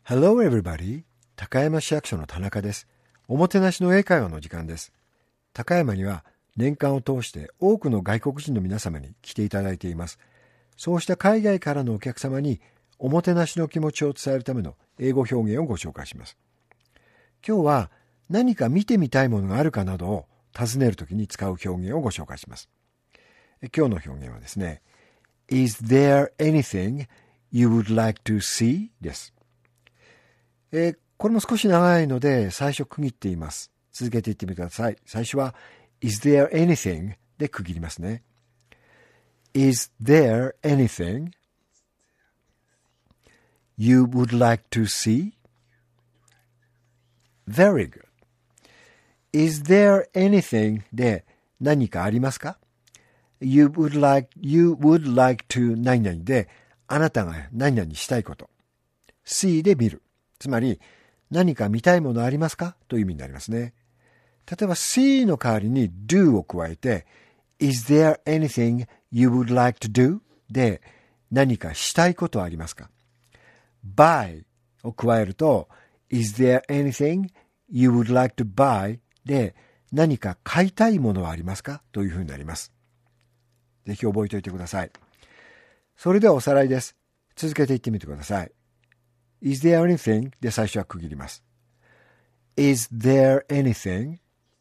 Hello everybody. 高山市役所の田中です。おもてなしの英会話の時間です。高山には年間を通して多くの外国人の皆様に来ていただいています。そうした海外からのお客様におもてなしの気持ちを伝えるための英語表現をご紹介します。今日は何か見てみたいものがあるかなどを尋ねるときに使う表現をご紹介します。今日の表現はですね、Is there anything you would like to see? です。これも少し長いので最初区切っています。続けていってみてください。最初は Is there anything? で区切りますね。Is there anything you would like to see? Very good. Is there anything で何かありますか？ You would like to 何々であなたが何々したいこと。see で見る。つまり、何か見たいものありますかという意味になりますね。例えば see の代わりに do を加えて Is there anything you would like to do? で何かしたいことはありますか？ buy を加えると Is there anything you would like to buy? で何か買いたいものはありますかというふうになります。ぜひ覚えておいてください。それではおさらいです。続けていってみてください。Is there anything? で最初は区切ります。Is there anything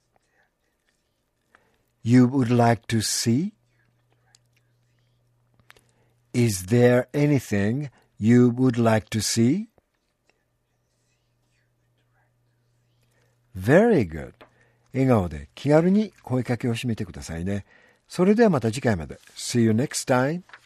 you would like to see? Is there anything you would like to see? Very good. 笑顔で気軽に声かけを締めてくださいね。それではまた次回まで。See you next time.